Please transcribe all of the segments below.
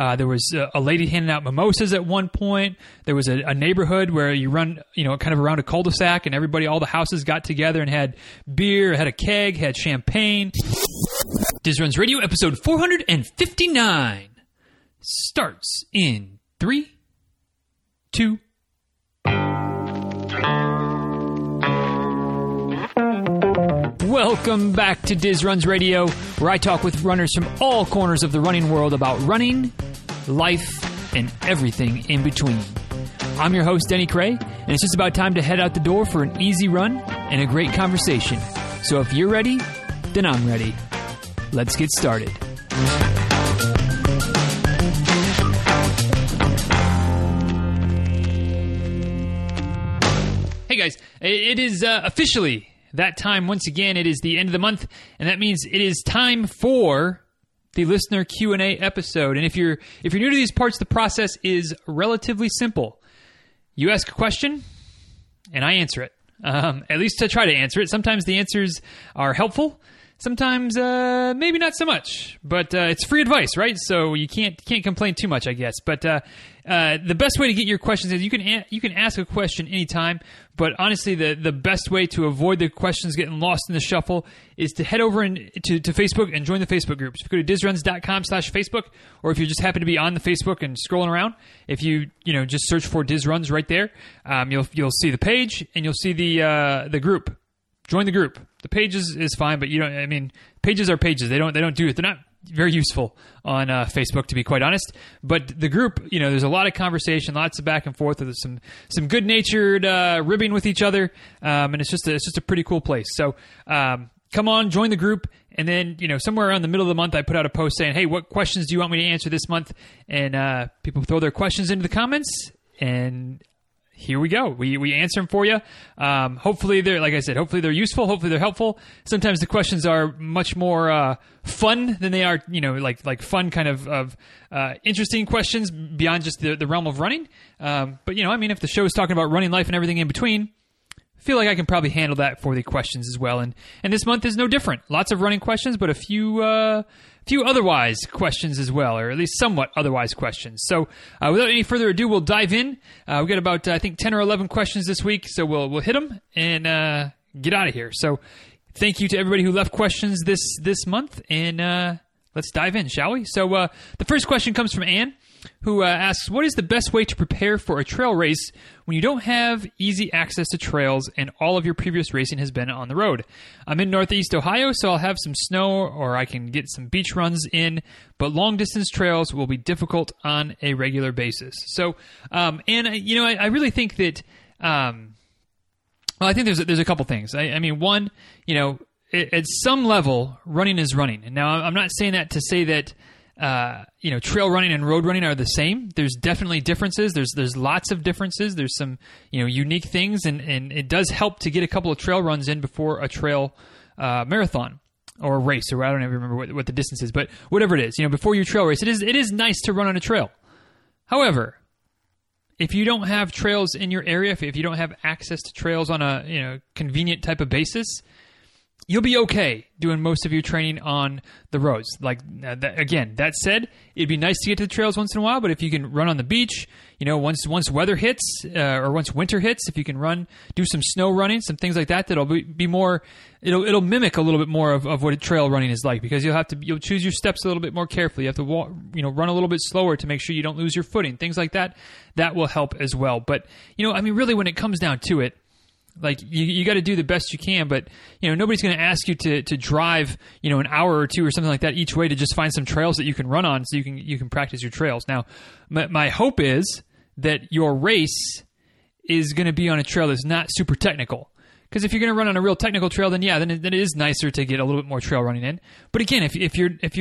There was a lady handing out mimosas at one point. There was a neighborhood where you run, kind of around a cul-de-sac, and all the houses got together and had beer, had a keg, had champagne. Diz Runs Radio, episode 459, starts in 3, 2. Welcome back to Diz Runs Radio, where I talk with runners from all corners of the running world about running, life, and everything in between. I'm your host, Denny Cray, and it's just about time to head out the door for an easy run and a great conversation. So if you're ready, then I'm ready. Let's get started. Hey guys, it is officially that time once again. It is the end of the month, and that means it is time for the listener Q&A episode. And if you're new to these parts, the process is relatively simple. You ask a question, and I answer it. At least to try to answer it. Sometimes the answers are helpful. Sometimes maybe not so much. But it's free advice, right? So you can't complain too much, I guess. But the best way to get your questions is you can ask a question anytime. But honestly, the best way to avoid the questions getting lost in the shuffle is to head over to Facebook and join the Facebook groups. If you go to dizruns.com/Facebook, or if you just happen to be on the Facebook and scrolling around, if you just search for Diz Runs right there, you'll see the page and you'll see the group. Join the group. The page is fine, but pages are pages. They don't do it. They're not very useful on Facebook, to be quite honest. But the group, there's a lot of conversation, lots of back and forth. There's some good-natured ribbing with each other, and it's just a pretty cool place. So come on, join the group, and then somewhere around the middle of the month, I put out a post saying, "Hey, what questions do you want me to answer this month?" And people throw their questions into the comments, and here we go. We answer them for you. Hopefully they're, like I said, hopefully they're useful. Hopefully they're helpful. Sometimes the questions are much more fun than they are, like fun kind of interesting questions beyond just the realm of running. But if the show is talking about running, life, and everything in between, I feel like I can probably handle that for the questions as well. And this month is no different. Lots of running questions, but a few otherwise questions as well, or at least somewhat otherwise questions. So without any further ado, we'll dive in. We've got about, I think, 10 or 11 questions this week, so we'll hit them and get out of here. So thank you to everybody who left questions this month, and let's dive in, shall we? So the first question comes from Anne, who asks, what is the best way to prepare for a trail race when you don't have easy access to trails and all of your previous racing has been on the road? I'm in Northeast Ohio, so I'll have some snow or I can get some beach runs in, but long-distance trails will be difficult on a regular basis. So, and I really think that, I think there's a couple things. One, at some level, running is running. And now, I'm not saying that to say that trail running and road running are the same. There's definitely differences. There's lots of differences. There's some, unique things, and it does help to get a couple of trail runs in before a trail marathon or a race, or I don't even remember what the distance is, but whatever it is, before your trail race, it is nice to run on a trail. However, if you don't have trails in your area, if you don't have access to trails on a convenient type of basis, you'll be okay doing most of your training on the roads. That said, it'd be nice to get to the trails once in a while, but if you can run on the beach, once weather hits, or once winter hits, if you can do some snow running, some things like that, that'll be more, it'll mimic a little bit more of what a trail running is like, because you'll choose your steps a little bit more carefully. You have to walk, run a little bit slower to make sure you don't lose your footing, things like that. That will help as well. But, really when it comes down to it, you got to do the best you can, but nobody's going to ask you to drive an hour or two or something like that each way to just find some trails that you can run on so you can practice your trails. Now, my hope is that your race is going to be on a trail that's not super technical. Because if you're going to run on a real technical trail, then it is nicer to get a little bit more trail running in. But again, if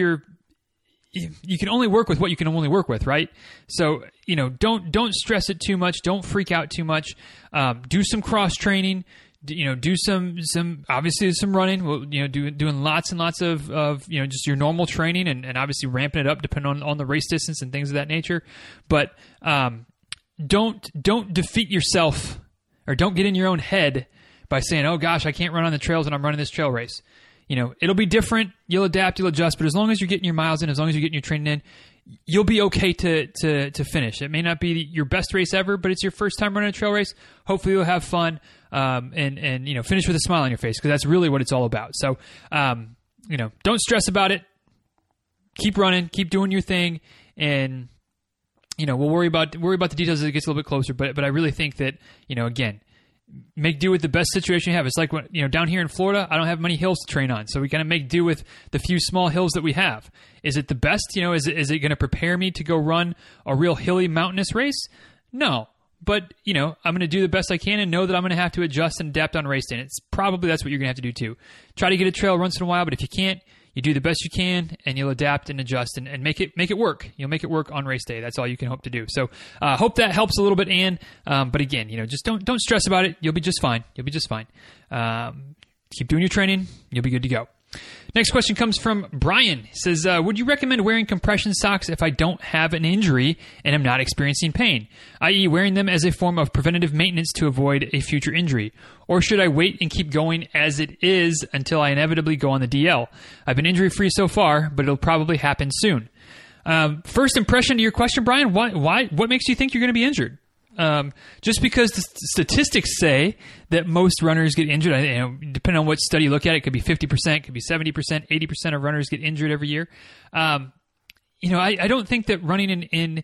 you can only work with what you can only work with, right? So, don't stress it too much. Don't freak out too much. Do some cross training. Do some obviously some running. Well, doing lots and lots of just your normal training and obviously ramping it up depending on the race distance and things of that nature. But don't defeat yourself, or don't get in your own head by saying, "Oh gosh, I can't run on the trails and I'm running this trail race." It'll be different. You'll adapt, you'll adjust, but as long as you're getting your miles in, as long as you're getting your training in, you'll be okay to finish. It may not be your best race ever, but it's your first time running a trail race. Hopefully you'll have fun, and finish with a smile on your face, because that's really what it's all about. So, don't stress about it. Keep running, keep doing your thing, and we'll worry about the details as it gets a little bit closer. But I really think that, again, make do with the best situation you have. It's like when, down here in Florida, I don't have many hills to train on, so we kind of make do with the few small hills that we have. Is it the best? Is it going to prepare me to go run a real hilly mountainous race? No. But, I'm going to do the best I can and know that I'm going to have to adjust and adapt on race day. And that's what you're going to have to do too. Try to get a trail once in a while, but if you can't, you do the best you can, and you'll adapt and adjust and make it work. You'll make it work on race day. That's all you can hope to do. So hope that helps a little bit, Ann. But again, just don't stress about it. You'll be just fine. Keep doing your training. You'll be good to go. Next question comes from Brian. He says, would you recommend wearing compression socks if I don't have an injury and am not experiencing pain, i.e. wearing them as a form of preventative maintenance to avoid a future injury? Or should I wait and keep going as it is until I inevitably go on the DL? I've been injury-free so far, but it'll probably happen soon. First impression to your question, Brian, what makes you think you're going to be injured? Just because the statistics say that most runners get injured, depending on what study you look at, it could be 50%, it could be 70%, 80% of runners get injured every year. I don't think that running in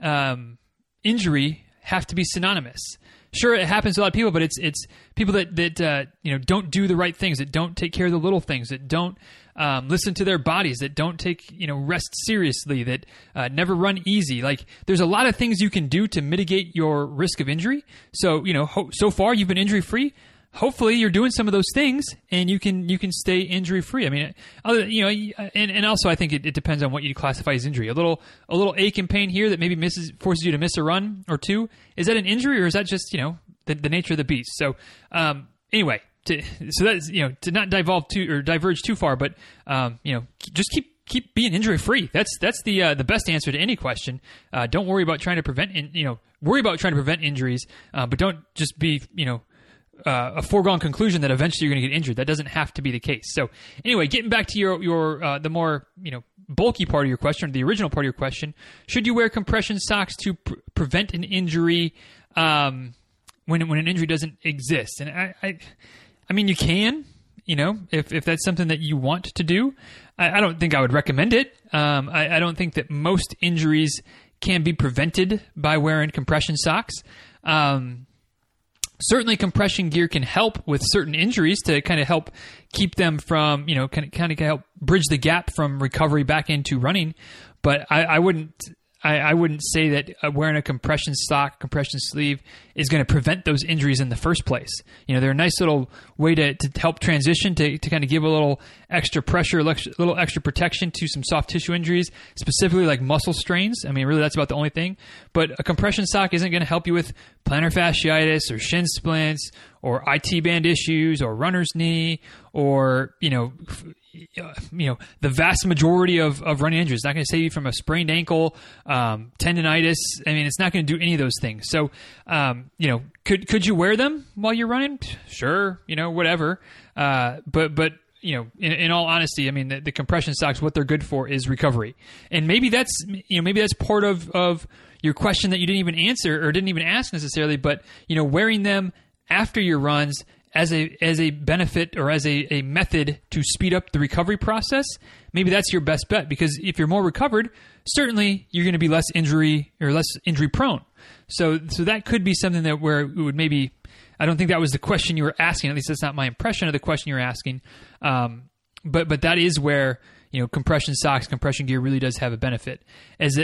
injury have to be synonymous. Sure, it happens to a lot of people, but it's people that don't do the right things, that don't take care of the little things, that don't listen to their bodies, that don't take rest seriously, that never run easy. Like, there's a lot of things you can do to mitigate your risk of injury. So so far you've been injury free. Hopefully you're doing some of those things and you can stay injury free. I mean, and also I think it depends on what you classify as injury. A little ache and pain here that maybe forces you to miss a run or two. Is that an injury, or is that just the nature of the beast? So anyway, so that's to not diverge too far, but just keep being injury free. That's the best answer to any question. Don't worry about trying to prevent worry about trying to prevent injuries, but don't just be a foregone conclusion that eventually you're going to get injured. That doesn't have to be the case. So anyway, getting back to your the more bulky part of your question, or the original part of your question, should you wear compression socks to prevent an injury when an injury doesn't exist? And I mean, you can, if that's something that you want to do. I don't think I would recommend it. I don't think that most injuries can be prevented by wearing compression socks. Certainly compression gear can help with certain injuries to kind of help keep them from, kind of help bridge the gap from recovery back into running. But I wouldn't say that wearing a compression sleeve is going to prevent those injuries in the first place. They're a nice little way to help transition, to kind of give a little extra pressure, a little extra protection to some soft tissue injuries, specifically like muscle strains. I mean, really, that's about the only thing. But a compression sock isn't going to help you with plantar fasciitis or shin splints or IT band issues or runner's knee or, the vast majority of running injuries. It's not going to save you from a sprained ankle, tendonitis. I mean, it's not going to do any of those things. So, could you wear them while you're running? Sure, whatever. But in all honesty, I mean, the compression socks, what they're good for is recovery. And maybe that's part of your question that you didn't even answer or didn't even ask necessarily, but, wearing them after your runs as a benefit or as a method to speed up the recovery process, maybe that's your best bet, because if you're more recovered, certainly you're going to be less injury prone. So that could be something that where it would maybe, I don't think that was the question you were asking. At least that's not my impression of the question you were asking. But that is where, compression socks, compression gear really does have a benefit as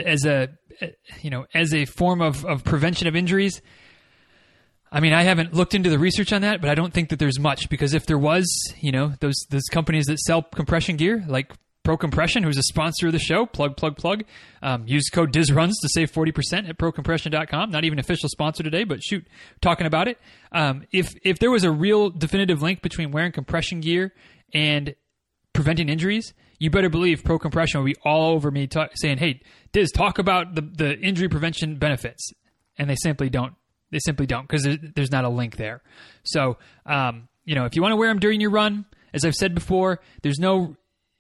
a form of prevention of injuries. I mean, I haven't looked into the research on that, but I don't think that there's much, because if there was, those companies that sell compression gear, like Pro Compression, who's a sponsor of the show, plug, use code DIZRUNS to save 40% at procompression.com. Not even official sponsor today, but shoot, talking about it. If there was a real definitive link between wearing compression gear and preventing injuries, you better believe Pro Compression will be all over me saying, hey, Diz, talk about the injury prevention benefits. And they simply don't. They simply don't, because there's not a link there. So, if you want to wear them during your run, as I've said before, there's no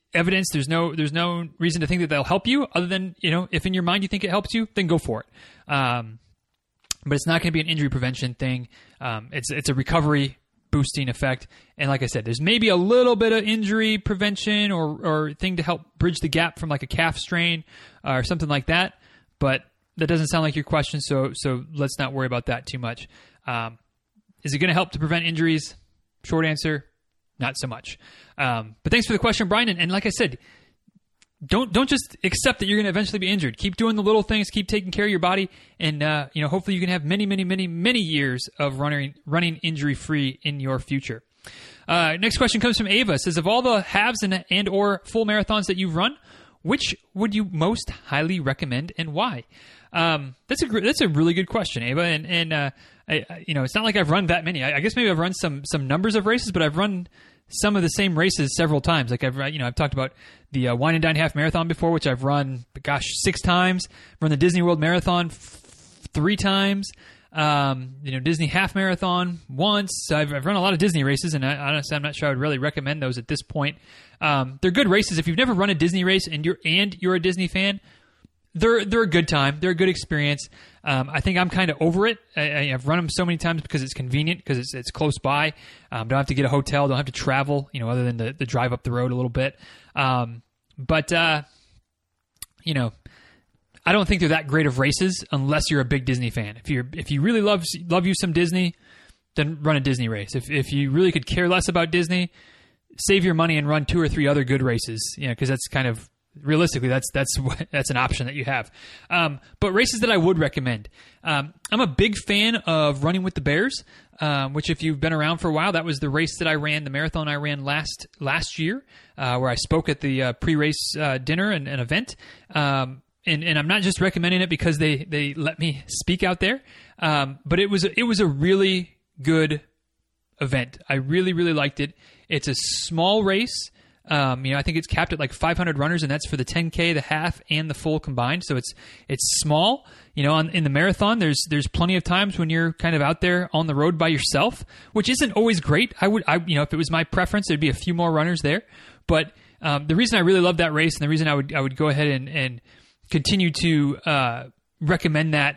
evidence. There's no reason to think that they'll help you other than, if in your mind you think it helps you, then go for it. But it's not going to be an injury prevention thing. It's a recovery boosting effect. And like I said, there's maybe a little bit of injury prevention or thing to help bridge the gap from like a calf strain or something like that. But that doesn't sound like your question, so let's not worry about that too much. Is it going to help to prevent injuries? Short answer, not so much. But thanks for the question, Brian. And like I said, don't just accept that you're going to eventually be injured. Keep doing the little things. Keep taking care of your body, and hopefully you can have many, many, many, many years of running injury free in your future. Next question comes from Ava. It says, of all the halves and or full marathons that you've run, which would you most highly recommend and why? That's a really good question, Ava. And it's not like I've run that many. I guess maybe I've run some numbers of races, but I've run some of the same races several times. Like I've talked about the Wine and Dine Half Marathon before, which I've run, 6 times. Run the Disney World Marathon 3 times. Disney Half Marathon once. I've run a lot of Disney races, and honestly, I'm not sure I would really recommend those at this point. They're good races. If you've never run a Disney race and you're a Disney fan, they're a good time. They're a good experience. I think I'm kind of over it. I've run them so many times because it's convenient, because it's close by. Don't have to get a hotel. Don't have to travel, other than the drive up the road a little bit. I don't think they're that great of races unless you're a big Disney fan. If you really love you some Disney, then run a Disney race. If you really could care less about Disney, save your money and run 2 or 3 other good races. Because that's kind of realistically that's an option that you have. But races that I would recommend. I'm a big fan of Running with the Bears, which if you've been around for a while, that was the race that I ran, the marathon I ran last year, where I spoke at the pre-race dinner and an event. And I'm not just recommending it because they let me speak out there, but it was a really good event. I really, really liked it. It's a small race. I think it's capped at like 500 runners, and that's for the 10K, the half, and the full combined. So it's small. In the marathon, there's plenty of times when you're kind of out there on the road by yourself, which isn't always great. If it was my preference, there'd be a few more runners there. But the reason I really love that race, and the reason I would go ahead and continue to recommend that,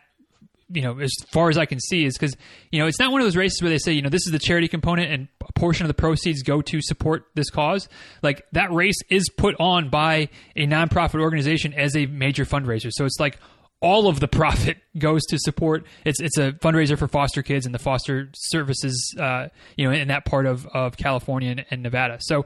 as far as I can see, is because, it's not one of those races where they say, this is the charity component and a portion of the proceeds go to support this cause. Like, that race is put on by a nonprofit organization as a major fundraiser. So it's like all of the profit goes to support. It's a fundraiser for foster kids and the foster services, in that part of California and Nevada. So,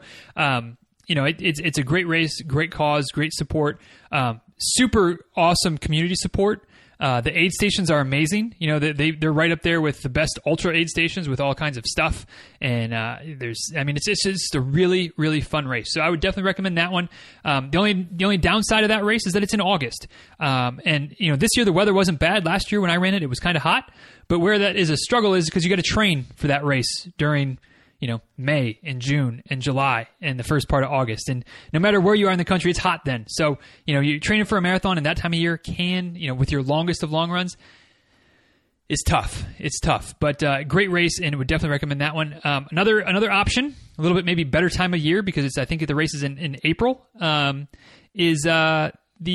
it's a great race, great cause, great support, super awesome community support. The aid stations are amazing. They're right up there with the best ultra aid stations with all kinds of stuff. And it's just a really, really fun race. So I would definitely recommend that one. The only downside of that race is that it's in August. This year the weather wasn't bad. Last year when I ran it, it was kind of hot. But where that is a struggle is because you got to train for that race during May and June and July and the first part of August. And no matter where you are in the country, it's hot then. So, you're training for a marathon and that time of year with your longest of long runs, is tough. It's tough, but great race, and would definitely recommend that one. Another option, a little bit maybe better time of year, because I think the race is in April, is the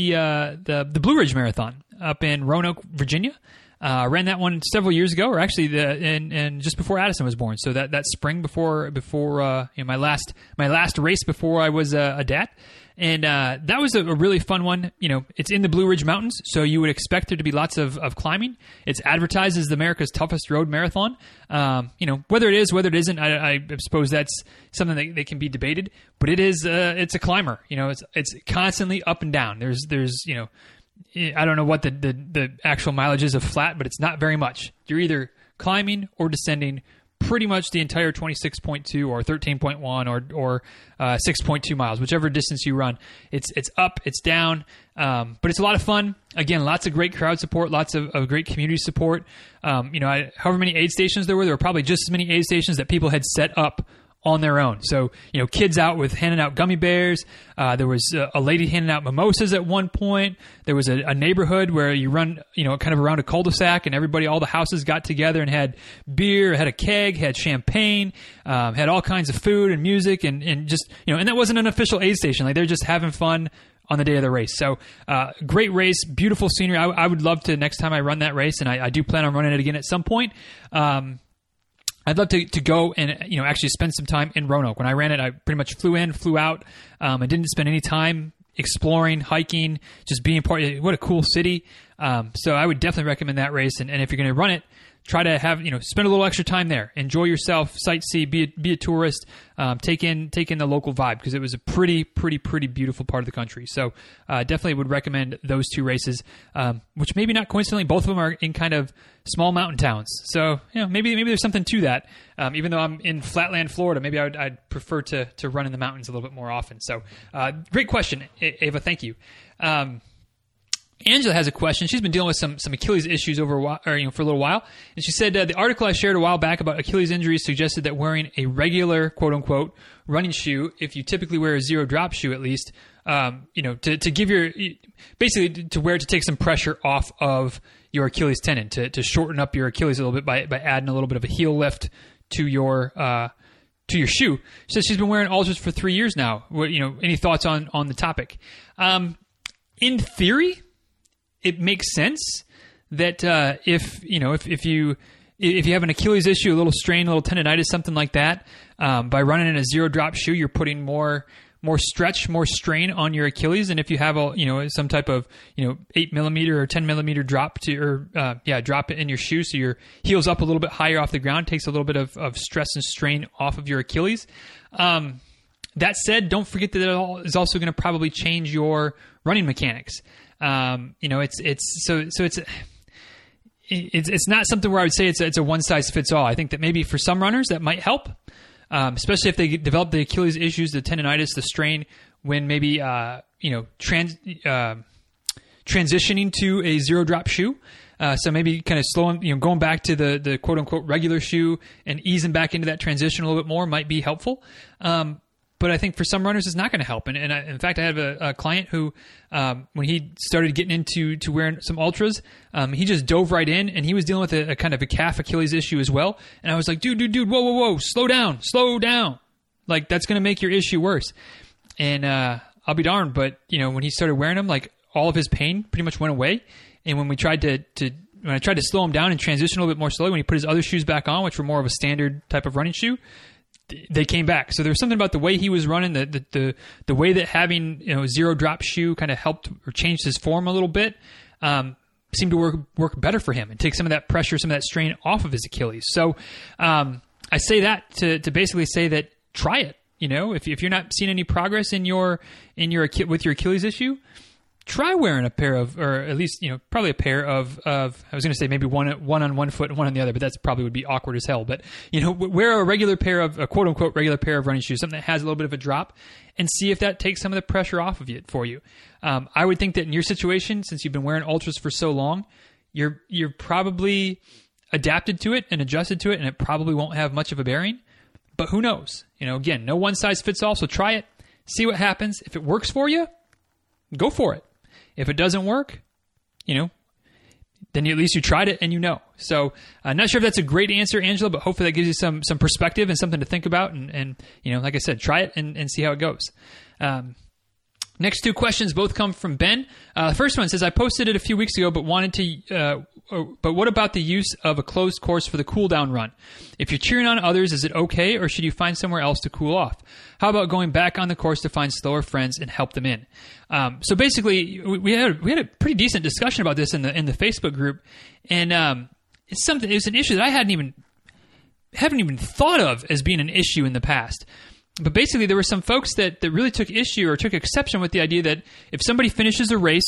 Blue Ridge Marathon up in Roanoke, Virginia. I ran that one several years ago, or actually, and just before Addison was born. So that spring before my last race before I was a dad, and that was a really fun one. It's in the Blue Ridge Mountains, so you would expect there to be lots of climbing. It's advertised as America's toughest road marathon. Whether it is, whether it isn't, I suppose that's something that can be debated. But it is, it's a climber. It's constantly up and down. There's I don't know what the actual mileage is of flat, but it's not very much. You're either climbing or descending pretty much the entire 26.2 or 13.1 or 6.2 miles, whichever distance you run. It's up, it's down, but it's a lot of fun. Again, lots of great crowd support, lots of great community support. However many aid stations there were probably just as many aid stations that people had set up on their own. So, kids out with handing out gummy bears. There was a lady handing out mimosas at one point. There was a neighborhood where you run, kind of around a cul-de-sac, and all the houses got together and had beer, had a keg, had champagne, had all kinds of food and music, and just, and that wasn't an official aid station. Like, they're just having fun on the day of the race. So, great race, beautiful scenery. I would love to, next time I run that race, and I do plan on running it again at some point. I'd love to go and, actually spend some time in Roanoke. When I ran it, I pretty much flew in, flew out. I didn't spend any time exploring, hiking, just being part of it. What a cool city. So I would definitely recommend that race. And if you're going to run it, try to have, spend a little extra time there. Enjoy yourself, sightsee, be a tourist, take in the local vibe, because it was a pretty beautiful part of the country. So definitely would recommend those two races, which maybe not coincidentally, both of them are in kind of small mountain towns. So, maybe there's something to that. Even though I'm in flatland Florida, maybe I'd prefer to run in the mountains a little bit more often. So great question, Ava. Thank you. Angela has a question. She's been dealing with some Achilles issues for a little while. And she said, the article I shared a while back about Achilles injuries suggested that wearing a regular, quote unquote, running shoe, if you typically wear a zero drop shoe at least, to give basically to wear it to take some pressure off of your Achilles tendon, to shorten up your Achilles a little bit by adding a little bit of a heel lift to your shoe. She says she's been wearing Altras for 3 years now. Any thoughts on the topic? In theory, it makes sense that if you have an Achilles issue, a little strain, a little tendonitis, something like that, by running in a zero drop shoe, you're putting more stretch, more strain on your Achilles. And if you have some type of 8 millimeter or 10 millimeter drop drop it in your shoe, so your heel's up a little bit higher off the ground, takes a little bit of stress and strain off of your Achilles. That said, don't forget that it is also going to probably change your running mechanics. It's not something where I would say it's a one size fits all. I think that maybe for some runners that might help, especially if they develop the Achilles issues, the tendonitis, the strain, when maybe transitioning to a zero drop shoe. So maybe kind of slowing, going back to the quote unquote regular shoe and easing back into that transition a little bit more might be helpful. But I think for some runners, it's not going to help. And in fact, I have a client who, when he started getting into wearing some Altras, he just dove right in, and he was dealing with a kind of a calf Achilles issue as well. And I was like, dude, whoa, slow down. Like, that's going to make your issue worse. And I'll be darned, but when he started wearing them, like, all of his pain pretty much went away. And when we tried when I tried to slow him down and transition a little bit more slowly, when he put his other shoes back on, which were more of a standard type of running shoe, they came back. So there was something about the way he was running, the way that having zero drop shoe kind of helped or changed his form a little bit, seemed to work better for him and take some of that pressure, some of that strain off of his Achilles. So I say that to basically say that try it. If you're not seeing any progress with your Achilles issue, try wearing a pair of, or at least, probably a pair of, I was going to say maybe one on one foot and one on the other, but that's probably would be awkward as hell. But, wear a regular pair of, a quote unquote regular pair of running shoes, something that has a little bit of a drop, and see if that takes some of the pressure off of it for you. I would think that in your situation, since you've been wearing Altras for so long, you're probably adapted to it and adjusted to it, and it probably won't have much of a bearing. But who knows? Again, no one size fits all. So try it, see what happens. If it works for you, go for it. If it doesn't work, then at least you tried it and So I'm not sure if that's a great answer, Angela, but hopefully that gives you some perspective and something to think about. And like I said, try it and see how it goes. Next two questions both come from Ben. The first one says, I posted it a few weeks ago, but but what about the use of a closed course for the cool down run? If you're cheering on others, is it okay, or should you find somewhere else to cool off? How about going back on the course to find slower friends and help them in? So basically, we had a pretty decent discussion about this in the Facebook group, and it's an issue that I haven't even thought of as being an issue in the past. But basically, there were some folks that really took issue or took exception with the idea that if somebody finishes a race,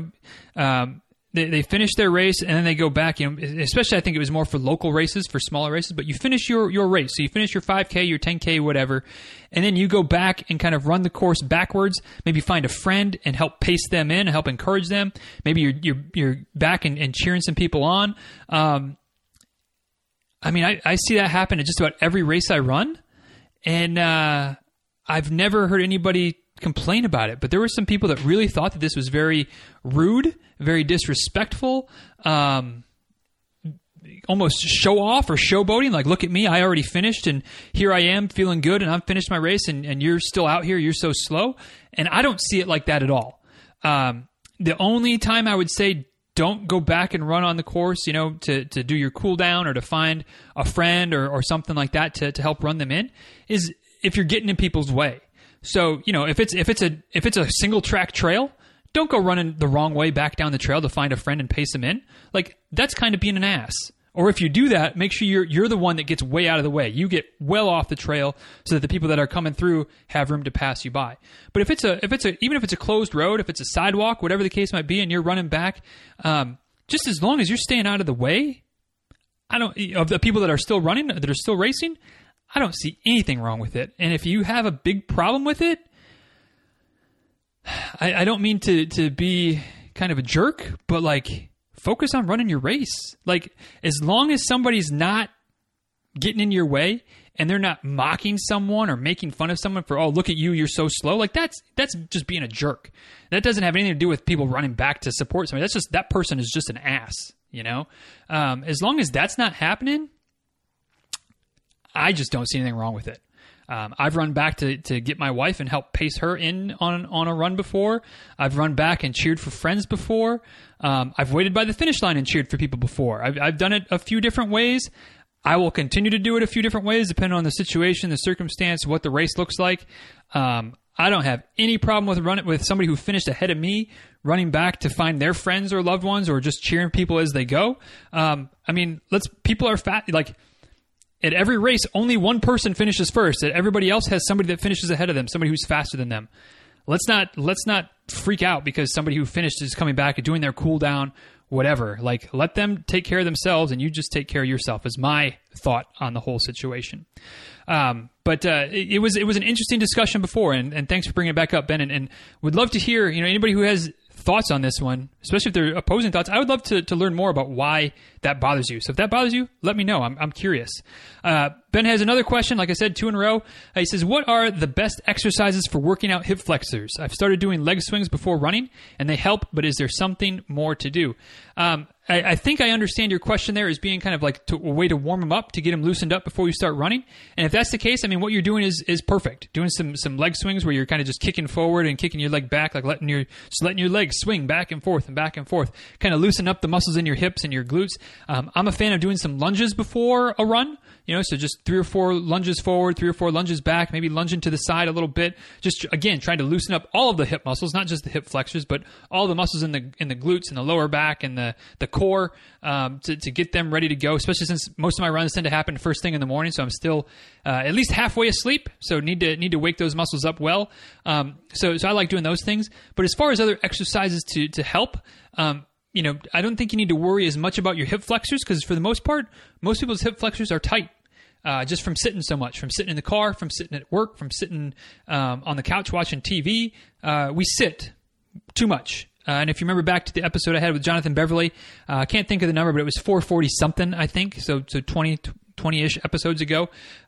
they finish their race and then they go back, especially I think it was more for local races, for smaller races, but you finish your race. So you finish your 5K, your 10K, whatever, and then you go back and kind of run the course backwards, maybe find a friend and help pace them in, help encourage them. Maybe you're back and cheering some people on. I see that happen at just about every race I run. And I've never heard anybody complain about it, but there were some people that really thought that this was very rude, very disrespectful, almost show off or showboating, like, look at me, I already finished, and here I am feeling good, and I've finished my race, and you're still out here, you're so slow. And I don't see it like that at all. The only time I would say don't go back and run on the course, to do your cool down or to find a friend or something like that to help run them in, is if you're getting in people's way. So, if it's a single track trail, don't go running the wrong way back down the trail to find a friend and pace them in. Like, that's kind of being an ass. Or if you do that, make sure you're the one that gets way out of the way. You get well off the trail so that the people that are coming through have room to pass you by. But even if it's a closed road, if it's a sidewalk, whatever the case might be, and you're running back, just as long as you're staying out of the way, of the people that are still running, that are still racing, I don't see anything wrong with it. And if you have a big problem with it, I don't mean to be kind of a jerk, but like, focus on running your race. Like, as long as somebody's not getting in your way and they're not mocking someone or making fun of someone for, oh, look at you, you're so slow. Like, that's just being a jerk. That doesn't have anything to do with people running back to support somebody. That's just, that person is just an ass, As long as that's not happening, I just don't see anything wrong with it. I've run back to get my wife and help pace her in on a run before. I've run back and cheered for friends before. I've waited by the finish line and cheered for people before. I've done it a few different ways. I will continue to do it a few different ways, depending on the situation, the circumstance, what the race looks like. I don't have any problem with somebody who finished ahead of me running back to find their friends or loved ones, or just cheering people as they go. People are fat. Like, at every race, only one person finishes first. Everybody else has somebody that finishes ahead of them, somebody who's faster than them. Let's not freak out because somebody who finished is coming back and doing their cool down, whatever. Like, let them take care of themselves, and you just take care of yourself, is my thought on the whole situation. But it was an interesting discussion before, and thanks for bringing it back up, Ben. And would love to hear, anybody who has thoughts on this one, especially if they're opposing thoughts. I would love to learn more about why that bothers you. So if that bothers you, let me know. I'm curious. Ben has another question. Like I said, 2 in a row. He says, what are the best exercises for working out hip flexors? I've started doing leg swings before running, and they help, but is there something more to do? I think I understand your question there as being kind of like a way to warm them up, to get them loosened up before you start running. And if that's the case, what you're doing is perfect. Doing some leg swings where you're kind of just kicking forward and kicking your leg back, like letting your legs swing back and forth, kind of loosen up the muscles in your hips and your glutes. I'm a fan of doing some lunges before a run. So just 3 or 4 lunges forward, 3 or 4 lunges back, maybe lunging to the side a little bit. Just, again, trying to loosen up all of the hip muscles, not just the hip flexors, but all the muscles in the glutes and the lower back and the core, to get them ready to go, especially since most of my runs tend to happen first thing in the morning. So I'm still at least halfway asleep. So need to wake those muscles up well. So I like doing those things. But as far as other exercises to help, I don't think you need to worry as much about your hip flexors, because for the most part, most people's hip flexors are tight. Just from sitting so much, from sitting in the car, from sitting at work, from sitting on the couch watching TV. We sit too much. And if you remember back to the episode I had with Jonathan Beverly, I can't think of the number, but it was 440-something, I think, so 20-ish episodes ago.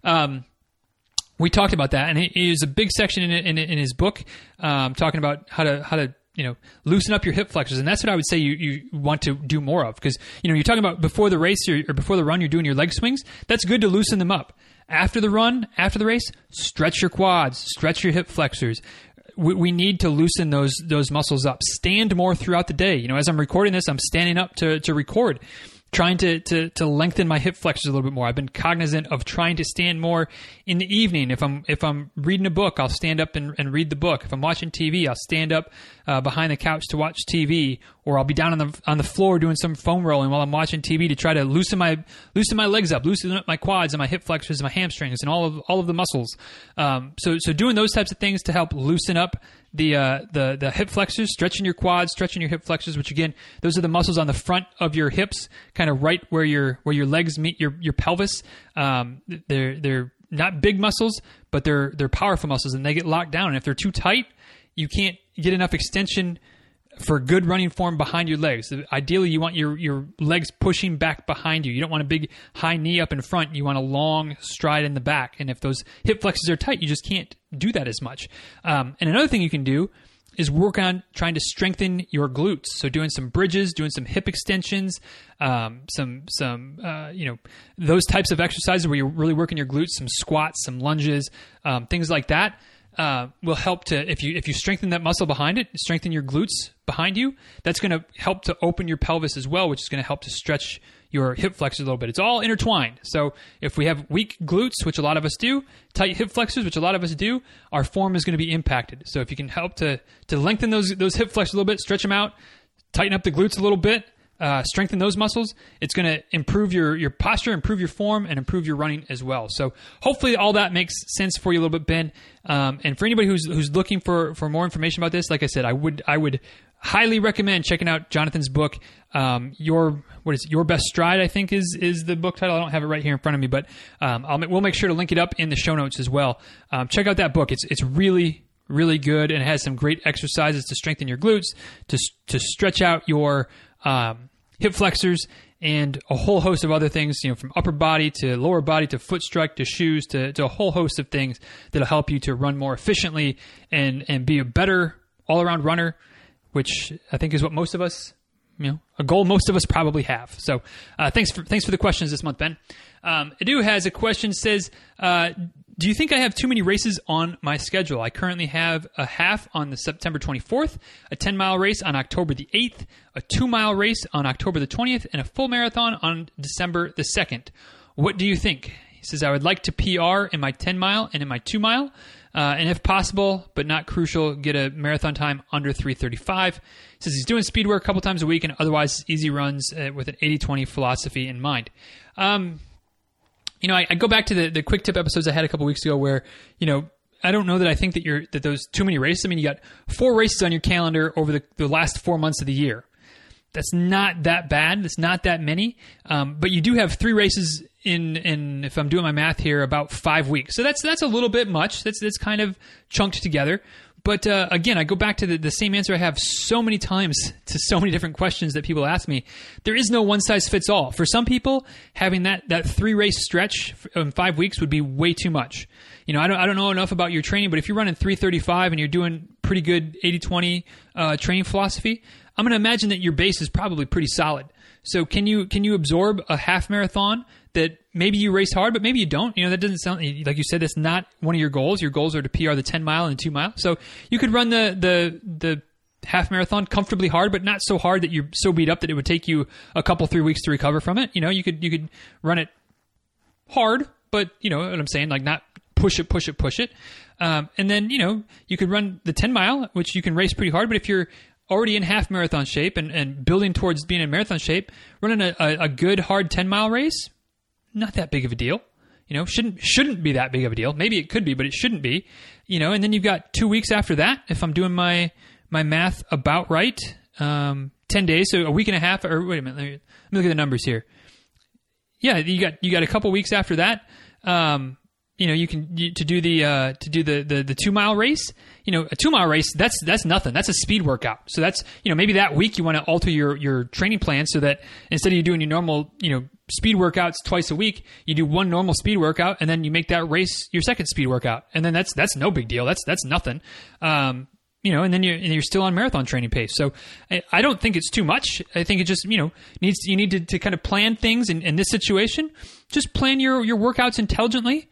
We talked about that, and it was a big section in his book talking about how to loosen up your hip flexors. And that's what I would say you want to do more of. Because, you're talking about before the race or before the run, you're doing your leg swings. That's good to loosen them up. After the run, after the race, stretch your quads, stretch your hip flexors. We need to loosen those muscles up. Stand more throughout the day. As I'm recording this, I'm standing up to record, trying to lengthen my hip flexors a little bit more. I've been cognizant of trying to stand more in the evening. If I'm reading a book, I'll stand up and read the book. If I'm watching TV, I'll stand up behind the couch to watch TV, or I'll be down on the floor doing some foam rolling while I'm watching TV to try to loosen my legs up, loosen up my quads and my hip flexors and my hamstrings and all of the muscles. So doing those types of things to help loosen up the hip flexors, stretching your quads, stretching your hip flexors, which again, those are the muscles on the front of your hips, kind of right where your legs meet your pelvis. They're not big muscles, but they're powerful muscles, and they get locked down. And if they're too tight, you can't get enough extension for good running form behind your legs. Ideally, you want your legs pushing back behind you. You don't want a big high knee up in front. You want a long stride in the back. And if those hip flexors are tight, you just can't do that as much. And another thing you can do is work on trying to strengthen your glutes. So doing some bridges, doing some hip extensions, those types of exercises where you're really working your glutes, some squats, some lunges, things like that. Will help to, if you strengthen that muscle behind it, strengthen your glutes behind you, that's going to help to open your pelvis as well, which is going to help to stretch your hip flexors a little bit. It's all intertwined. So if we have weak glutes, which a lot of us do, tight hip flexors, which a lot of us do, our form is going to be impacted. So if you can help to lengthen those hip flexors a little bit, stretch them out, tighten up the glutes a little bit, strengthen those muscles, it's going to improve your posture, improve your form, and improve your running as well. So hopefully all that makes sense for you a little bit, Ben. And for anybody who's looking for more information about this, like I said, I would highly recommend checking out Jonathan's book. Your Best Stride, I think is the book title. I don't have it right here in front of me, but we'll make sure to link it up in the show notes as well. Check out that book. It's really, really good, and it has some great exercises to strengthen your glutes, to stretch out your hip flexors, and a whole host of other things, from upper body to lower body to foot strike to shoes to a whole host of things that'll help you to run more efficiently and be a better all-around runner, which I think is what most of us, a goal most of us probably have. So thanks for the questions this month, Ben. Edu has a question, says, do you think I have too many races on my schedule? I currently have a half on the September 24th, a 10-mile race on October the 8th, a 2-mile race on October the 20th, and a full marathon on December the 2nd. What do you think? He says, I would like to PR in my 10-mile and in my 2-mile, and if possible, but not crucial, get a marathon time under 3:35. He says he's doing speed work a couple times a week and otherwise easy runs with an 80-20 philosophy in mind. I go back to the quick tip episodes I had a couple weeks ago where, I don't know that I think that those too many races. I mean, you got 4 races on your calendar over the last 4 months of the year. That's not that bad. That's not that many. But you do have 3 races in, if I'm doing my math here, about 5 weeks. So that's a little bit much. That's kind of chunked together. But again, I go back to the same answer I have so many times to so many different questions that people ask me. There is no one size fits all. For some people, having that 3-race stretch in 5 weeks would be way too much. I don't know enough about your training, but if you're running 3:35 and you're doing pretty good 80-20 training philosophy, I'm going to imagine that your base is probably pretty solid. So can you absorb a half marathon that maybe you race hard, but maybe you don't? That doesn't sound, like you said, that's not one of your goals. Your goals are to PR the 10-mile and the 2-mile. So you could run the half marathon comfortably hard, but not so hard that you're so beat up that it would take you a couple 3 weeks to recover from it. You could run it hard, but you know what I'm saying, like not push it. And then, you could run the 10-mile, which you can race pretty hard, but if you're already in half marathon shape and building towards being in marathon shape, running a good hard 10-mile race, not that big of a deal. Shouldn't be that big of a deal. Maybe it could be, but it shouldn't be. And then you've got 2 weeks after that, if I'm doing my math about right, 10 days, so a week and a half, or wait a minute, let me look at the numbers here. Yeah, you got a couple weeks after that. You can do the 2-mile race. A 2-mile race, that's nothing. That's a speed workout. So that's, maybe that week you want to alter your training plan so that instead of you doing your normal, speed workouts twice a week, you do one normal speed workout and then you make that race your second speed workout. And then that's no big deal. That's nothing. And then you're still on marathon training pace. So I don't think it's too much. I think it just, you need to kind of plan things in this situation. Just plan your workouts intelligently.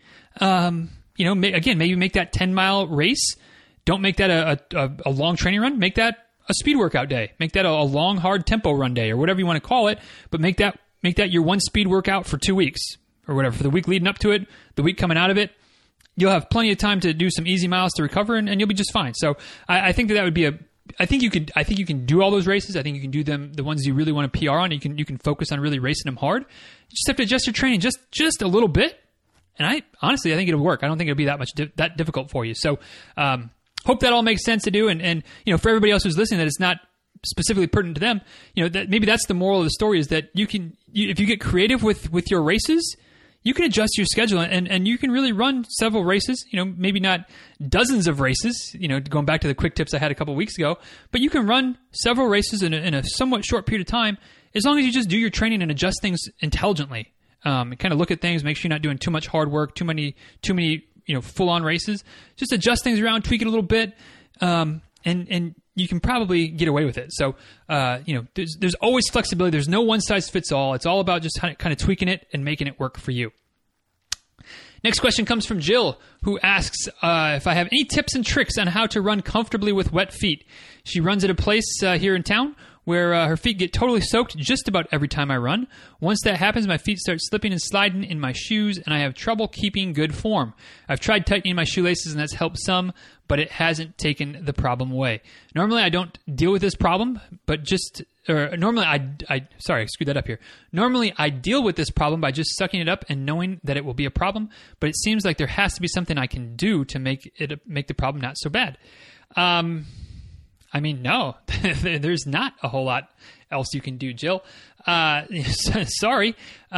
Again, maybe make that 10-mile race. Don't make that a long training run. Make that a speed workout day. Make that a long, hard tempo run day or whatever you want to call it. But make that your one speed workout for 2 weeks or whatever, for the week leading up to it, the week coming out of it. You'll have plenty of time to do some easy miles to recover and you'll be just fine. So I think that would be I think you can do all those races. I think you can do them, the ones you really want to PR on. You can focus on really racing them hard. You just have to adjust your training just a little bit. And I think it'll work. I don't think it'll be that much that difficult for you. So hope that all makes sense to do. And for everybody else who's listening, that it's not specifically pertinent to them. That maybe that's the moral of the story, is that if you get creative with your races, you can adjust your schedule and you can really run several races, maybe not dozens of races, going back to the quick tips I had a couple weeks ago, but you can run several races in a somewhat short period of time as long as you just do your training and adjust things intelligently. Kind of look at things, make sure you're not doing too much hard work, too many full-on races. Just adjust things around, tweak it a little bit, and you can probably get away with it. So, there's always flexibility. There's no one size fits all. It's all about just kind of tweaking it and making it work for you. Next question comes from Jill, who asks if I have any tips and tricks on how to run comfortably with wet feet. She runs at a place here in town where her feet get totally soaked just about every time I run. Once that happens, my feet start slipping and sliding in my shoes, and I have trouble keeping good form. I've tried tightening my shoelaces, and that's helped some, but it hasn't taken the problem away. Normally, I don't deal with this problem, Normally, I deal with this problem by just sucking it up and knowing that it will be a problem, but it seems like there has to be something I can do to make the problem not so bad. No, there's not a whole lot else you can do, Jill. Sorry.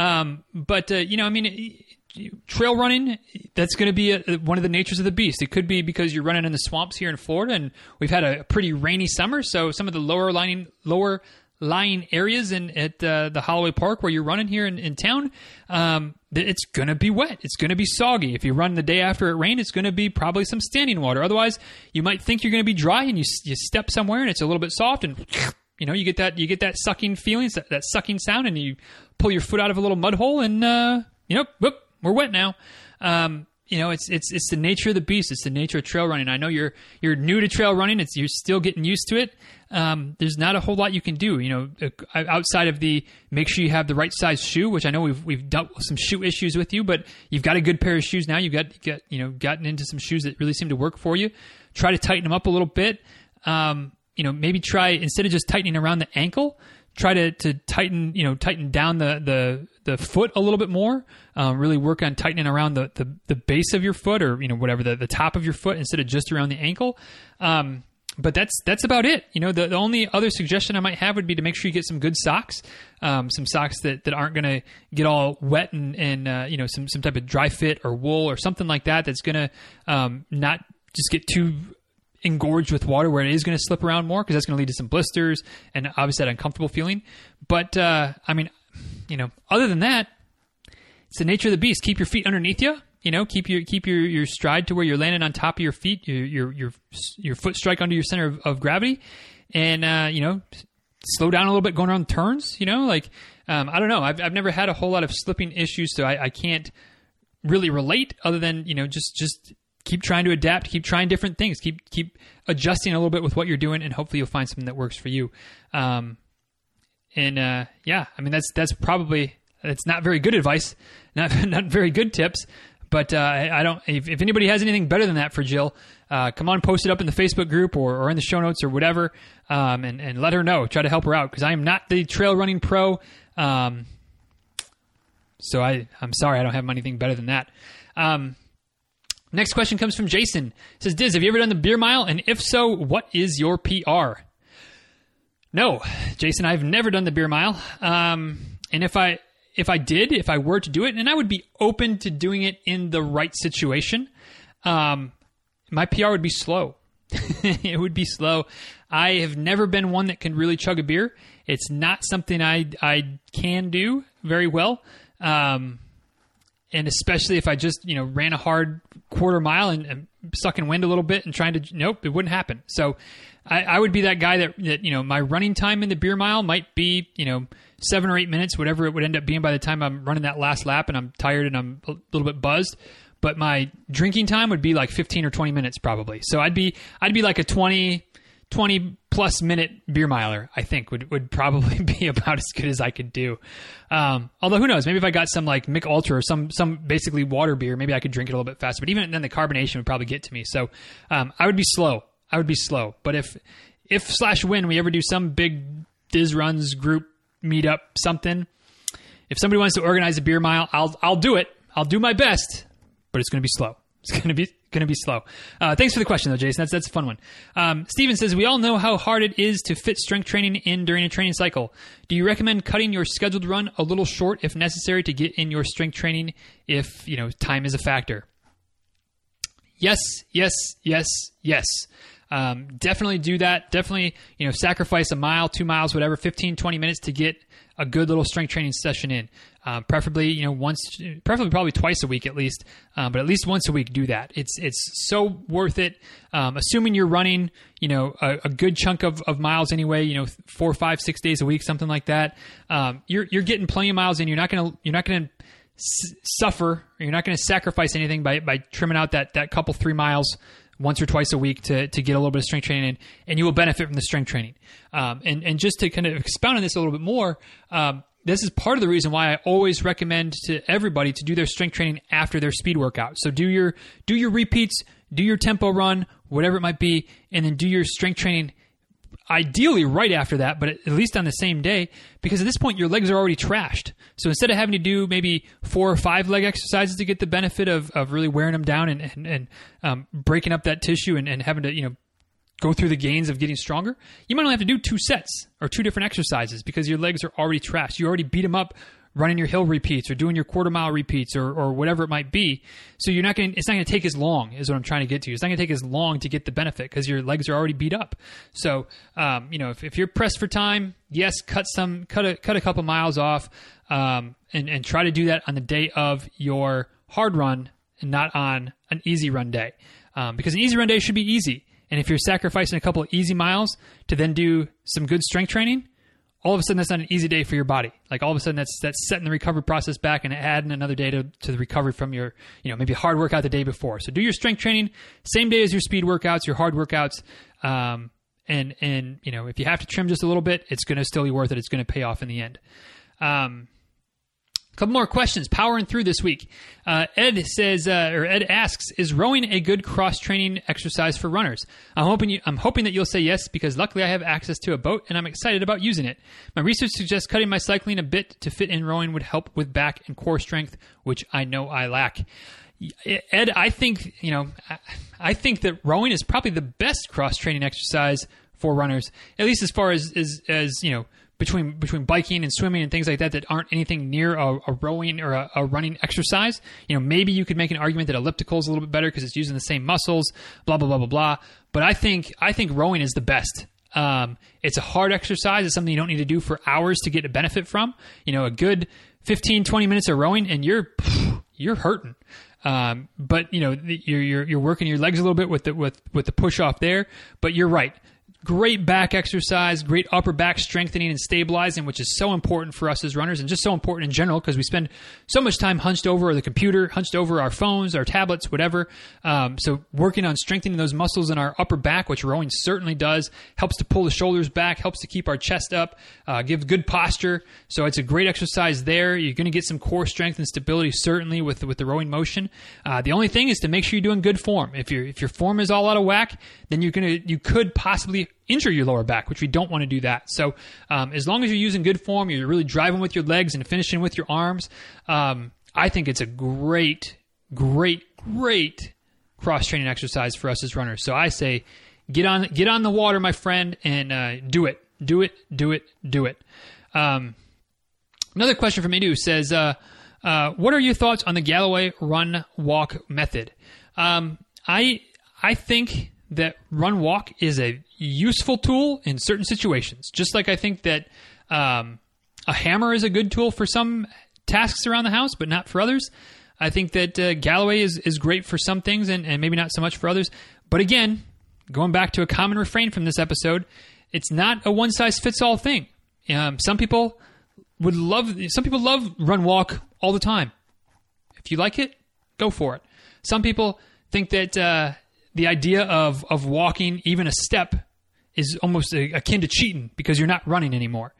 Trail running, that's going to be one of the natures of the beast. It could be because you're running in the swamps here in Florida, and we've had a pretty rainy summer, so some of the lower lying areas at the Holloway Park where you're running here in town, it's going to be wet. It's going to be soggy. If you run the day after it rained, it's going to be probably some standing water. Otherwise, you might think you're going to be dry, and you step somewhere and it's a little bit soft, and you get that sucking feeling, that sucking sound, and you pull your foot out of a little mud hole, and whoop, we're wet now. It's the nature of the beast. It's the nature of trail running. I know you're new to trail running. You're still getting used to it. There's not a whole lot you can do, outside of make sure you have the right size shoe, which I know we've dealt with some shoe issues with you, but you've got a good pair of shoes now. You've gotten into some shoes that really seem to work for you. Try to tighten them up a little bit. Maybe try, instead of just tightening around the ankle, try to tighten down the foot a little bit more. Really work on tightening around the base of your foot, or whatever, the top of your foot, instead of just around the ankle. But that's about it. The only other suggestion I might have would be to make sure you get some good socks, some socks that aren't going to get all wet and some type of dry fit or wool or something like that that's going to not just get too engorged with water where it is going to slip around more, because that's going to lead to some blisters and obviously that uncomfortable feeling. But other than that, it's the nature of the beast. Keep your feet underneath you. Keep your stride to where you're landing on top of your feet. Your foot strike under your center of gravity, and slow down a little bit going around turns. I don't know. I've never had a whole lot of slipping issues, so I can't really relate. Other than just keep trying to adapt, keep trying different things, keep adjusting a little bit with what you're doing, and hopefully you'll find something that works for you. That's probably, it's not very good advice, not very good tips, but I don't. If anybody has anything better than that for Jill, come on, post it up in the Facebook group or in the show notes or whatever, and let her know. Try to help her out, because I am not the trail running pro. So I'm sorry, I don't have anything better than that. Next question comes from Jason. It says, Diz, have you ever done the beer mile? And if so, what is your PR? No, Jason, I've never done the beer mile. And if I were to do it, and I would be open to doing it in the right situation, my PR would be slow. It would be slow. I have never been one that can really chug a beer. It's not something I can do very well. And especially if I just, ran a hard quarter mile and sucking wind a little bit and trying to, nope, it wouldn't happen. So I would be that guy that my running time in the beer mile might be, 7 or 8 minutes, whatever it would end up being by the time I'm running that last lap and I'm tired and I'm a little bit buzzed. But my drinking time would be like 15 or 20 minutes probably. So I'd be like a 20 plus minute beer miler, I think would probably be about as good as I could do. Although who knows, maybe if I got some like Mick Ultra or some basically water beer, maybe I could drink it a little bit faster, but even then the carbonation would probably get to me. So, I would be slow. But if/when we ever do some big Diz Runs group meetup, something, if somebody wants to organize a beer mile, I'll do it. I'll do my best, but it's going to be slow. It's going going to be slow. Thanks for the question, though, Jason. That's a fun one. Steven says, we all know how hard it is to fit strength training in during a training cycle. Do you recommend cutting your scheduled run a little short if necessary to get in your strength training if, time is a factor? Yes. Definitely do that. Definitely, sacrifice a mile, 2 miles, whatever, 15, 20 minutes to get a good little strength training session in. Preferably, probably twice a week at least, but at least once a week, do that. It's so worth it. Assuming you're running, a good chunk of miles anyway, 4, 5, 6 days a week, something like that. You're getting plenty of miles in. You're not going to suffer, or you're not going to sacrifice anything by trimming out that couple 3 miles once or twice a week to get a little bit of strength training in, and you will benefit from the strength training. And just to kind of expound on this a little bit more, this is part of the reason why I always recommend to everybody to do their strength training after their speed workout. So do your repeats, do your tempo run, whatever it might be, and then do your strength training ideally right after that, but at least on the same day, because at this point your legs are already trashed. So instead of having to do maybe 4 or 5 leg exercises to get the benefit of really wearing them down and breaking up that tissue and having to go through the gains of getting stronger, you might only have to do 2 sets or 2 different exercises because your legs are already trashed. You already beat them up running your hill repeats or doing your quarter mile repeats or whatever it might be. So it's not going to take as long, is what I'm trying to get to. It's not going to take as long to get the benefit because your legs are already beat up. So, if you're pressed for time, yes, cut a couple miles off, and try to do that on the day of your hard run and not on an easy run day. Because an easy run day should be easy. And if you're sacrificing a couple of easy miles to then do some good strength training, all of a sudden that's not an easy day for your body. Like all of a sudden that's setting the recovery process back and adding another day to the recovery from your, maybe hard workout the day before. So do your strength training same day as your speed workouts, your hard workouts. And if you have to trim just a little bit, it's going to still be worth it. It's going to pay off in the end. A couple more questions. Powering through this week. Ed says, Ed asks, is rowing a good cross-training exercise for runners? I'm hoping that you'll say yes, because luckily I have access to a boat and I'm excited about using it. My research suggests cutting my cycling a bit to fit in rowing would help with back and core strength, which I know I lack. Ed, I think that rowing is probably the best cross-training exercise for runners, at least as far as between biking and swimming and things like that aren't anything near a rowing or a running exercise. Maybe you could make an argument that elliptical is a little bit better because it's using the same muscles, blah, blah, blah, blah, blah. But I think rowing is the best. It's a hard exercise. It's something you don't need to do for hours to get a benefit from. A good 15, 20 minutes of rowing and you're hurting. But you're working your legs a little bit with the push off there, but you're right. Great back exercise, great upper back strengthening and stabilizing, which is so important for us as runners and just so important in general because we spend so much time hunched over the computer, hunched over our phones, our tablets, whatever. So working on strengthening those muscles in our upper back, which rowing certainly does, helps to pull the shoulders back, helps to keep our chest up, gives good posture. So it's a great exercise there. You're going to get some core strength and stability certainly with the rowing motion. The only thing is to make sure you're doing good form. If your form is all out of whack, then you could possibly injure your lower back, which we don't want to do that. So as long as you're using good form, you're really driving with your legs and finishing with your arms, I think it's a great, great, great cross-training exercise for us as runners. So I say get on the water, my friend, and do it. Another question from Edu says, what are your thoughts on the Galloway run-walk method? I think that run-walk is a useful tool in certain situations. Just like I think that a hammer is a good tool for some tasks around the house, but not for others. I think that Galloway is great for some things and maybe not so much for others. But again, going back to a common refrain from this episode, it's not a one-size-fits-all thing. Some people love run-walk all the time. If you like it, go for it. Some people think that the idea of walking even a step is almost akin to cheating because you're not running anymore.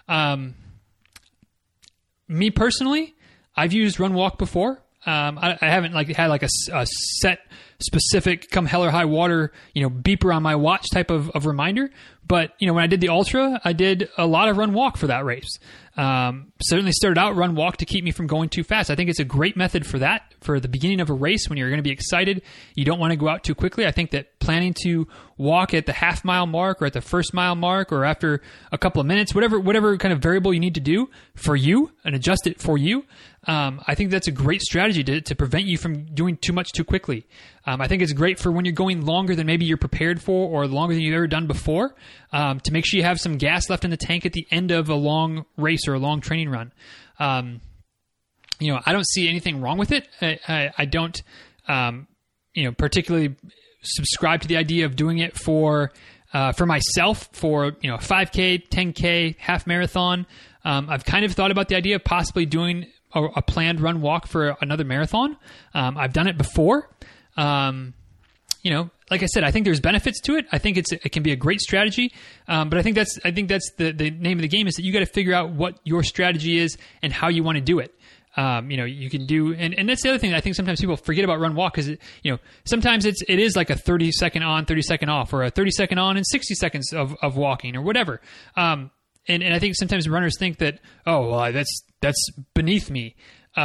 Me personally, I've used run walk before. I haven't had a set specific come hell or high water, beeper on my watch type of reminder, But, when I did the ultra, I did a lot of run walk for that race. Certainly started out run walk to keep me from going too fast. I think it's a great method for that, for the beginning of a race when you're going to be excited. You don't want to go out too quickly. I think that planning to walk at the half mile mark or at the first mile mark or after a couple of minutes, whatever kind of variable you need to do for you and adjust it for you. I think that's a great strategy to prevent you from doing too much too quickly. I think it's great for when you're going longer than maybe you're prepared for or longer than you've ever done before, to make sure you have some gas left in the tank at the end of a long race or a long training run. I don't see anything wrong with it. I don't, particularly subscribe to the idea of doing it for myself for, 5K, 10K, half marathon. I've kind of thought about the idea of possibly doing a planned run walk for another marathon. I've done it before. Like I said, I think there's benefits to it. I think it can be a great strategy. But I think that's the name of the game is that you got to figure out what your strategy is and how you want to do it. You can do, and that's the other thing that I think sometimes people forget about run walk is, sometimes it is like a 30 second on, 30 second off, or a 30 second on and 60 seconds of walking or whatever. And I think sometimes runners think that, that's beneath me.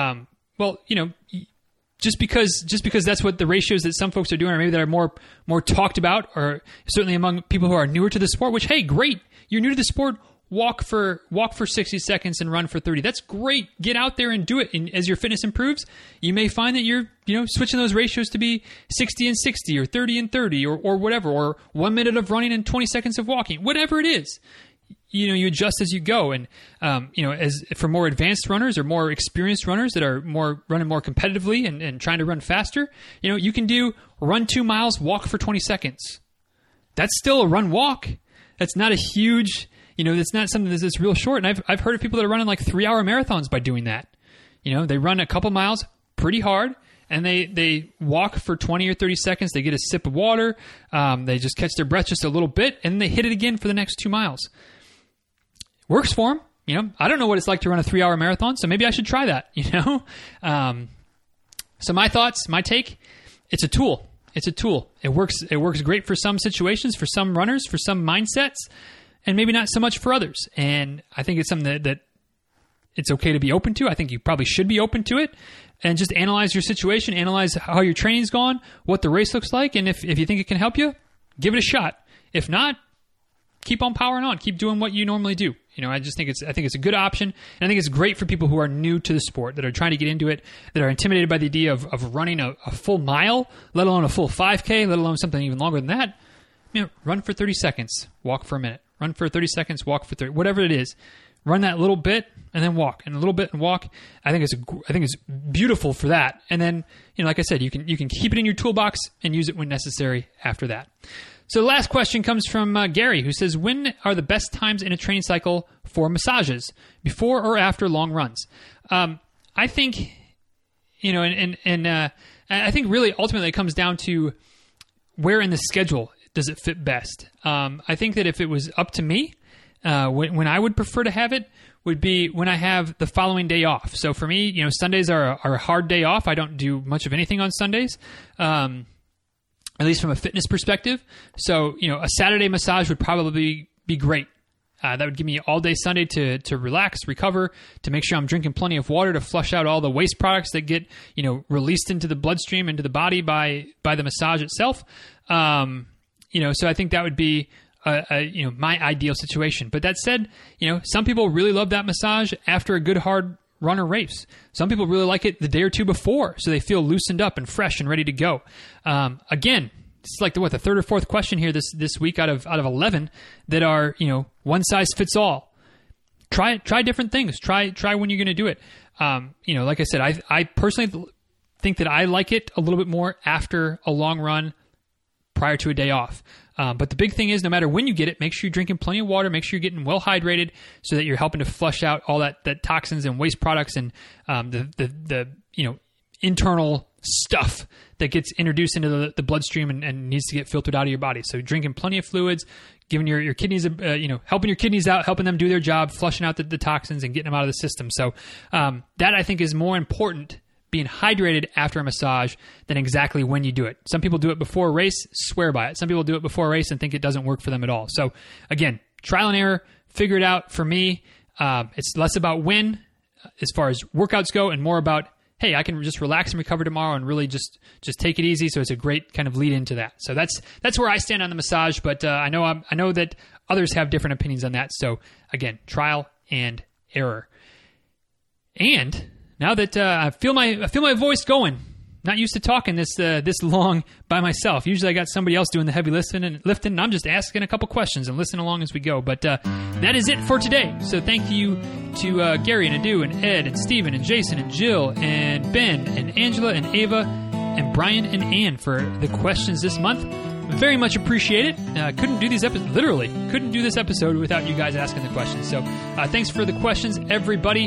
Just because that's what the ratios that some folks are doing, or maybe that are more talked about, or certainly among people who are newer to the sport, which, hey, great. You're new to the sport. Walk for 60 seconds and run for 30. That's great. Get out there and do it. And as your fitness improves, you may find that you're, switching those ratios to be 60 and 60 or 30 and 30 or whatever, or 1 minute of running and 20 seconds of walking, whatever it is. You adjust as you go. And, as for more advanced runners or more experienced runners that are running more competitively and trying to run faster, you can do run 2 miles, walk for 20 seconds. That's still a run walk. That's not a huge, that's not something that's real short. And I've heard of people that are running like 3-hour marathons by doing that. They run a couple miles pretty hard and they walk for 20 or 30 seconds. They get a sip of water. They just catch their breath just a little bit and they hit it again for the next 2 miles. Works for them. I don't know what it's like to run a 3-hour marathon, so maybe I should try that, So my thoughts, my take, it's a tool. It's a tool. It works great for some situations, for some runners, for some mindsets, and maybe not so much for others. And I think it's something that it's okay to be open to. I think you probably should be open to it and just analyze your situation, analyze how your training's gone, what the race looks like, and if you think it can help you, give it a shot. If not, keep on powering on. Keep doing what you normally do. I think it's a good option, and I think it's great for people who are new to the sport, that are trying to get into it, that are intimidated by the idea of running a full mile, let alone a full 5K, let alone something even longer than that. Run for 30 seconds, walk for a minute. Run for 30 seconds, walk for 30, whatever it is. Run that little bit and then walk, and a little bit and walk. I think it's beautiful for that. And then, like I said, you can keep it in your toolbox and use it when necessary after that. So the last question comes from Gary, who says, when are the best times in a training cycle for massages, before or after long runs? I think, I think really ultimately it comes down to where in the schedule does it fit best. I think that if it was up to me, when I would prefer to have it would be when I have the following day off. So for me, Sundays are a hard day off. I don't do much of anything on Sundays. At least from a fitness perspective. So, a Saturday massage would probably be great. That would give me all day Sunday to relax, recover, to make sure I'm drinking plenty of water to flush out all the waste products that get, released into the bloodstream, into the body by the massage itself. So I think that would be, my ideal situation. But that said, some people really love that massage after a good hard run or race. Some people really like it the day or two before, so they feel loosened up and fresh and ready to go. Again, it's like the third or fourth question here this week out of 11 that are, one size fits all. Try different things. Try when you're going to do it. Like I said, I personally think that I like it a little bit more after a long run prior to a day off. But the big thing is, no matter when you get it, make sure you're drinking plenty of water, make sure you're getting well hydrated so that you're helping to flush out all that toxins and waste products and the internal stuff that gets introduced into the bloodstream and needs to get filtered out of your body. So drinking plenty of fluids, giving your kidneys, helping your kidneys out, helping them do their job, flushing out the toxins and getting them out of the system. So that I think is more important being hydrated after a massage than exactly when you do it. Some people do it before a race, swear by it. Some people do it before a race and think it doesn't work for them at all. So again, trial and error, figure it out. For me, it's less about when as far as workouts go and more about, hey, I can just relax and recover tomorrow and really just take it easy. So it's a great kind of lead into that. So that's where I stand on the massage, but I know that others have different opinions on that. So again, trial and error. And now that I feel my voice going, not used to talking this long by myself. Usually I got somebody else doing the heavy lifting, and I'm just asking a couple questions and listening along as we go. But that is it for today. So thank you to Gary and Adu and Ed and Steven and Jason and Jill and Ben and Angela and Ava and Brian and Ann for the questions this month. Very much appreciate it. Couldn't do this episode without you guys asking the questions. So thanks for the questions, everybody.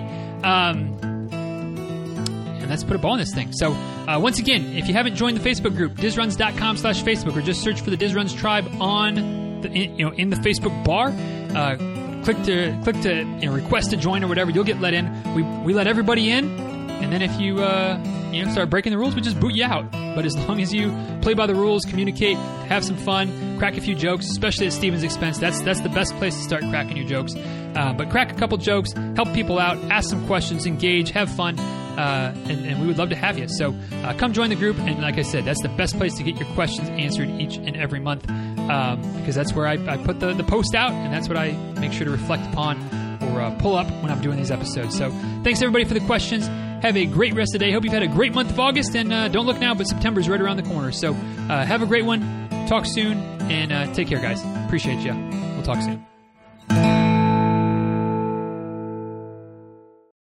And let's put a ball in this thing. So once again, if you haven't joined the Facebook group, dizruns.com/Facebook, or just search for the DizRuns tribe on in the Facebook bar. Click to request to join or whatever. You'll get let in. We let everybody in, and then if you start breaking the rules, we just boot you out. But as long as you play by the rules, communicate, have some fun, crack a few jokes, especially at Steven's expense, that's the best place to start cracking your jokes. But crack a couple jokes, help people out, ask some questions, engage, have fun, and we would love to have you. So come join the group, and like I said, that's the best place to get your questions answered each and every month, because that's where I put the post out, and that's what I make sure to reflect upon or pull up when I'm doing these episodes. So thanks everybody for the questions. Have a great rest of the day. Hope you've had a great month of August, and don't look now, but September's right around the corner. So have a great one. Talk soon, and take care, guys. Appreciate you. We'll talk soon.